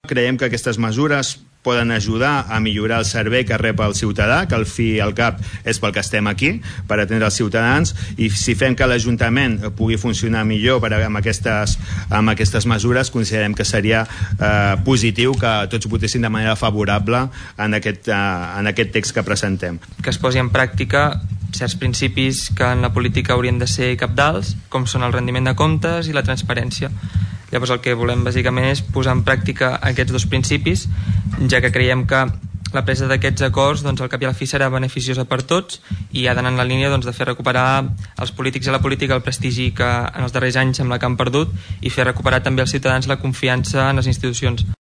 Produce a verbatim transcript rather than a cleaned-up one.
Creiem que aquestes mesures poden ajudar a millorar el servei que rep el ciutadà, que al fi i al cap és pel que estem aquí, per atendre els ciutadans, i si fem que l'Ajuntament pugui funcionar millor per, amb, aquestes, amb aquestes mesures, considerem que seria eh, positiu que tots votessin de manera favorable en aquest, eh, en aquest text que presentem. Que es posi en pràctica certs principis que en la política haurien de ser cabdals, com són el rendiment de comptes i la transparència. Llavors el que volem bàsicament és posar en pràctica aquests dos principis, ja que creiem que la presa d'aquests acords, doncs, al cap i a la fi serà beneficiosa per tots i ha d'anar en la línia, doncs, de fer recuperar als polítics i a la política el prestigi que en els darrers anys sembla que han perdut i fer recuperar també als ciutadans la confiança en les institucions.